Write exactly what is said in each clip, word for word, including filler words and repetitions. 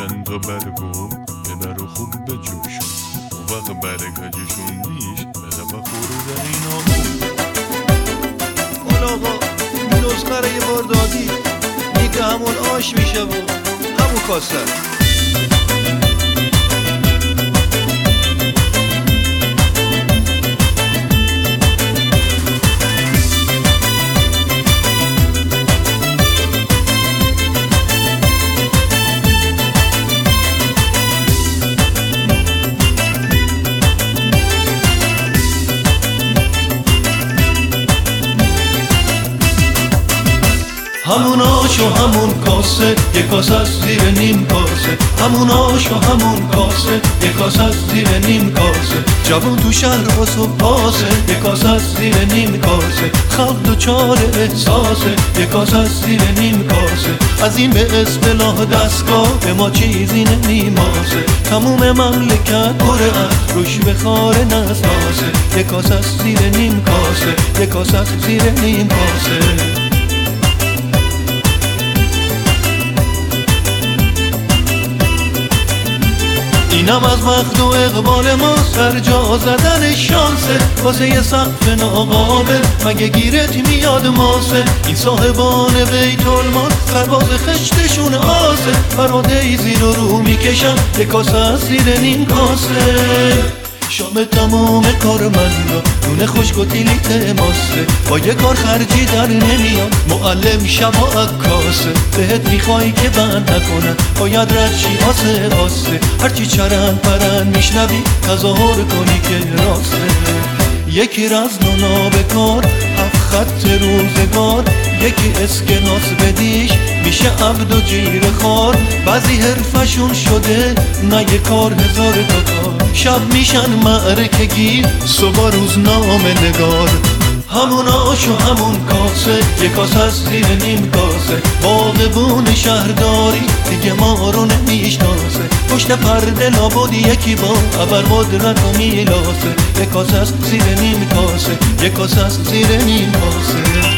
چند تا برگم پدر خوب به جوشم اون وقت برگهجشون دیش بده بخورو در این آقون اون آقا این نسخه یه بار دادی میگه همون آش میشه و همون کاسه همون آش و همون کاسه یک کاسه از زیر نیم کاسه همون آش و همون کاسه یک کاسه از زیر نیم کاسه جوون تو شهر واسه پاسه یک کاسه از زیر نیم کاسه خلق دوچار احساسه یک کاسه از زیر نیم کاسه از این به اصطلاح دستگاه به ما چیزی نمیماسه تموم مملکت پره از روش به خار نساسه یک کاسه از زیر نیم کاسه یک کاسه از زیر نیم کاسه اینم از وقت و اقبال ما سر جا زدن شانسه واسه یه سقف ناقابل مگه گیرت میاد ماسه این صاحبان بیت المال سرباز خشتشون آسه فراده زیر رو میکشن یک کاسه از زیر نیم کاسه شام تمام کار من را نون خشک و تیلیت ماسه با یه کار خرجی در نمیاد معلم شبا عکاسه بهت میخوای که بند نکنن باید رد شی آسه آسه هرچی چرن پرن میشنوی تظاهر کنی که راسته یکی رزن و نابکار هفت خط روزگار یکی اسکناس بدیش میشه عبد و جیر خار بعضی حرفشون شده نه یه کار هزار تا کار شب میشن معرکه گیر صبح روزنامه نگار همون آش و همون کاسه یک کاسه از زیر نیم کاسه باغبون شهرداری دیگه ما رو نمیشناسه پشت پرده لابد یکی با ابر قدرت و میلاسه یک کاسه از زیر نیم کاسه یک کاسه از زیر نیم کاسه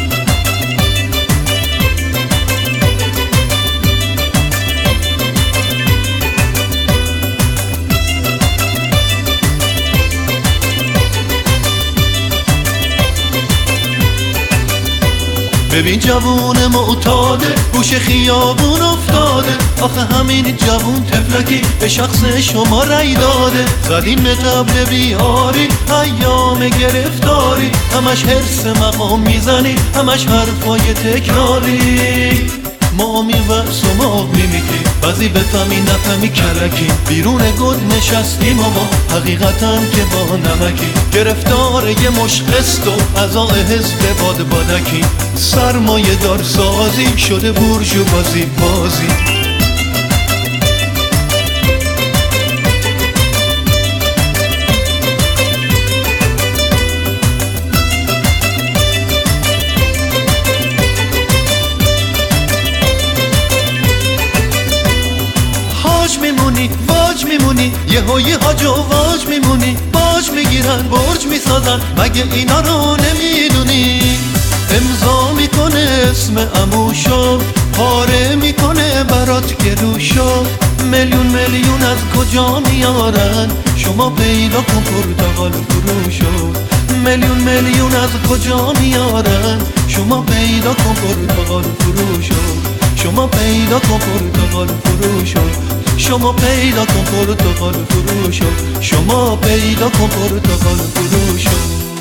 ببین جوون معتاده گوش خیابون افتاده آخه همین جوون تفلکی به شخص شما رای داده زدین به طبل بیاری ایام گرفتاری همش حرس مقام میزنی همش حرفای تکراری ما میورس و ما میمیگی بعضی بفهمی نفهمی کرکی بیرون گد نشستیم و ما حقیقتا که با نمکی گرفتار یه مشقست و اعضای حزب باد بادکی سرمایه دار سازی شده بورژوا بازی بازی میمونی واج میمونی یه هایی هاج و واج میمونی باج میگیرن برج میسازن مگه اینا رو نمیدونی امضا میکنه اسم عموشو پاره میکنه برات گلوشو میلیون میلیون از کجا میارن شما پیدا کن پرتقال فروشو میلیون میلیون از کجا میارن شما پیدا کن پرتقال فروشو شما پیدا کن پرتقال فروشو شما پیدا کن پرتقال فروشو شما پیدا کن پرتقال فروشو